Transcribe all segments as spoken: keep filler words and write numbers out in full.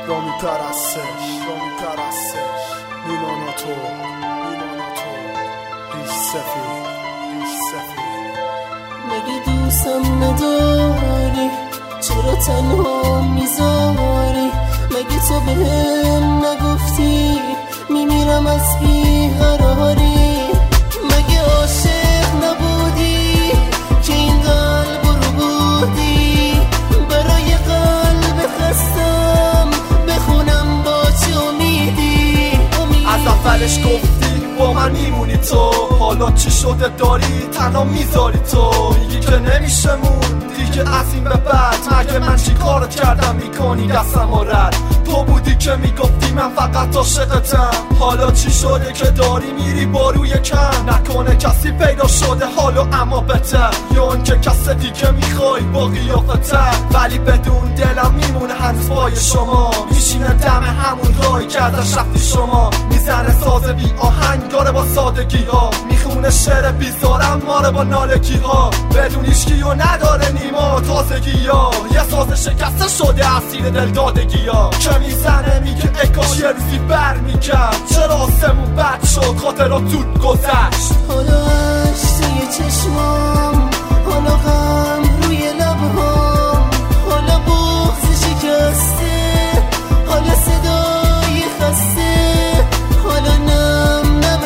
با میپرستش با میپرستش میمانا تو میمانا تو ریش سفید ریش سفید. مگه دوستم نداری چرا تنها میذاری؟ مگه تو بهم نگفتی میمیرم از بیقراری؟ مگه عاشق نبودی که این قلب رو بودی؟ برای قلب خستم بخونم با چه امیدی؟ از اولش گفتی با من میمونی تو، حالا چی شده داری تنها میذاری تو؟ میگی که نمیشه مون دیگه از این به بعد، مگه من چی کارت کردم میکنی دستم رد؟ تو بودی که میگفتی من فقط عاشقتم، حالا چی شده که داری میری با روی کم؟ نکنه کسی پیدا شده حالا اما بهتر، یا اون که کس دیگه میخوای با قیافتر؟ ولی بدون دلم میمونه هنوز پای شما، میشینه دم همون راهی که ازش رفتی شما. میزنه ساز بی آهنگاره با سادگی ها، میخونه شعر بیزارم ماره با نالگی ها، بدون ایشکی و نداره نیما تازگی ها. یه ساز شکسته شده اسیر دل دادگی ها، که میزنه میگه اکاش یه روزی بر میکرد، چرا آسمون بد شد خاطرات زود گذشت. حالا عشق توی چشمام، حالا غم روی لبهام، حالا بغض شکسته، حالا صدای خسته، حالا نم نم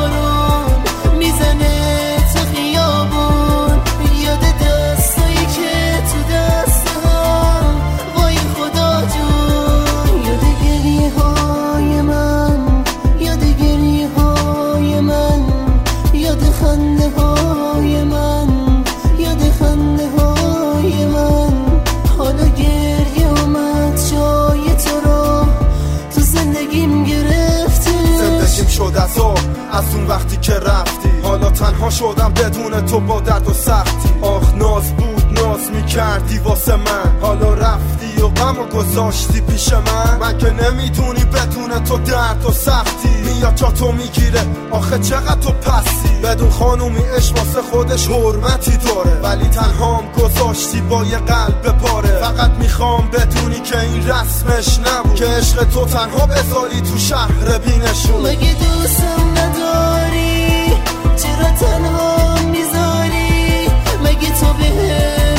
بارون میزنه تو خیابون، یاد دستایی که تو دستم، وای خدا جون. یاد گریه های من، یاد گریه های من، یاد خنده های من، یاد خنده های من. حالا گریه اومد جای تو رو تو زندگیم گرفته. زندگیم شد از آب از اون وقتی که رفتی، حالا تنها شدم بدون تو با درد و سختی. آخ ناز بود ناز میکردی واسه من، حالا رفتی و غم و گذاشتی پیش من. من که نمیدونی بدون تو درد و سختی میاد جا تو میگیره، آخه چقدر تو پسی. بدون خانومی عشق واسه خودش حرمتی داره، ولی تنهام گذاشتی با یه قلب پاره. فقط میخوام بدونی که این رسمش نبود، که عشق تو تنها بذاری تو شهر بینشون. مگه دوستم نداری چرا تنها میذاری؟ مگه تو بهم